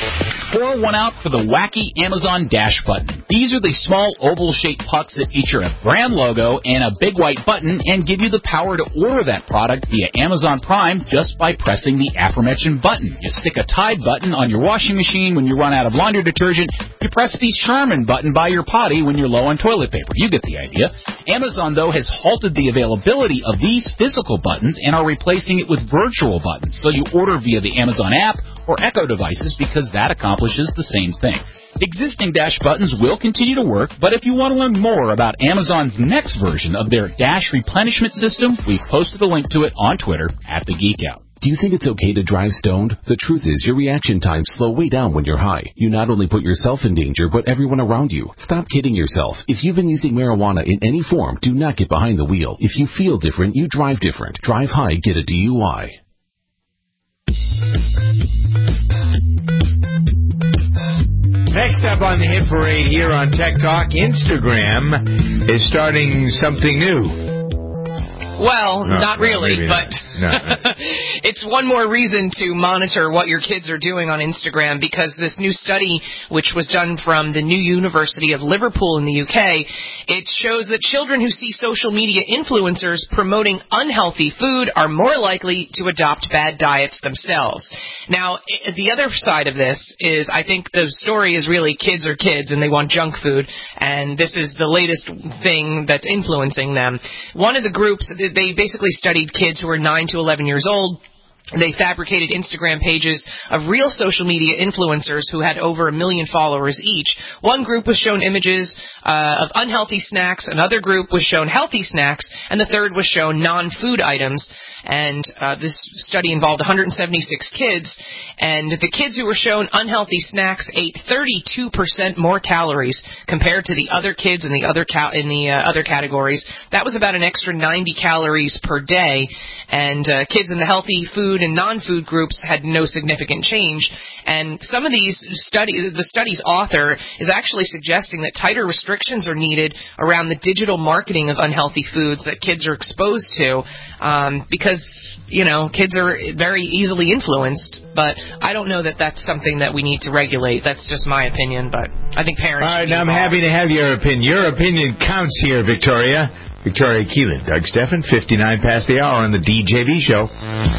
Pour one out for the wacky Amazon Dash button. These are the small oval-shaped pucks that feature a brand logo and a big white button and give you the power to order that product via Amazon Prime just by pressing the aforementioned button. You stick a Tide button on your washing machine when you run out of laundry detergent. You press the Charmin button by your potty when you're low on toilet paper. You get the idea. Amazon, though, has halted the availability of these physical buttons and are replacing it with virtual buttons. So you order via the Amazon app or Echo devices because that accomplishes the same thing. Existing Dash buttons will continue to work, but if you want to learn more about Amazon's next version of their Dash replenishment system, we've posted a link to it on Twitter at The Geek Out. Do you think it's okay to drive stoned? The truth is, your reaction times slow way down when you're high. You not only put yourself in danger, but everyone around you. Stop kidding yourself. If you've been using marijuana in any form, do not get behind the wheel. If you feel different, you drive different. Drive high, get a D U I. Next up on the hit parade here on Tech Talk, Instagram is starting something new. Well, no, not really, no, but no, no. It's one more reason to monitor what your kids are doing on Instagram because this new study, which was done from the New University of Liverpool in the U K, it shows that children who see social media influencers promoting unhealthy food are more likely to adopt bad diets themselves. Now, the other side of this is I think the story is really kids are kids and they want junk food, and this is the latest thing that's influencing them. One of the groups, they basically studied kids who were nine to eleven years old. They fabricated Instagram pages of real social media influencers who had over a million followers each. One group was shown images uh, of unhealthy snacks, another group was shown healthy snacks, and the third was shown non-food items. And uh, this study involved one hundred seventy-six kids, and the kids who were shown unhealthy snacks ate thirty-two percent more calories compared to the other kids in the other ca- in the uh, other categories. That was about an extra ninety calories per day, and uh, kids in the healthy food and non-food groups had no significant change. And some of these studies, the study's author is actually suggesting that tighter restrictions are needed around the digital marketing of unhealthy foods that kids are exposed to, um, because, you know, kids are very easily influenced. But I don't know that that's something that we need to regulate. That's just my opinion, but I think parents All right, should be I'm involved. happy to have your opinion. Your opinion counts here, Victoria. Victoria Keelan, Doug Steffen, fifty-nine past the hour on the D J V Show.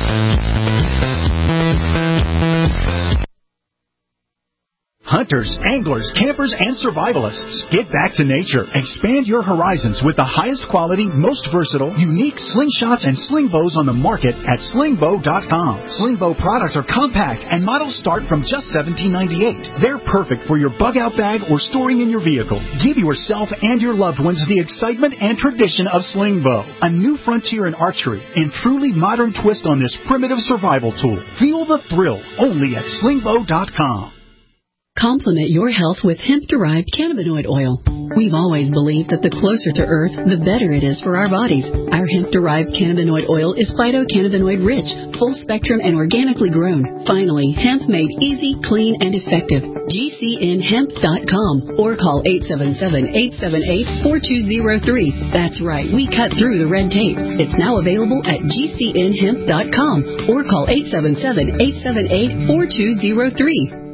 Hunters, anglers, campers, and survivalists. Get back to nature. Expand your horizons with the highest quality, most versatile, unique slingshots and sling bows on the market at sling bow dot com. Sling bow products are compact and models start from just seventeen ninety-eight. They're perfect for your bug-out bag or storing in your vehicle. Give yourself and your loved ones the excitement and tradition of sling bow. A new frontier in archery and truly modern twist on this primitive survival tool. Feel the thrill only at sling bow dot com. Complement your health with hemp-derived cannabinoid oil. We've always believed that the closer to Earth, the better it is for our bodies. Our hemp-derived cannabinoid oil is phytocannabinoid-rich, full-spectrum, and organically grown. Finally, hemp made easy, clean, and effective. G C N hemp dot com or call eight seven seven, eight seven eight, four two zero three. That's right, we cut through the red tape. It's now available at G C N hemp dot com or call eight seven seven, eight seven eight, four two zero three.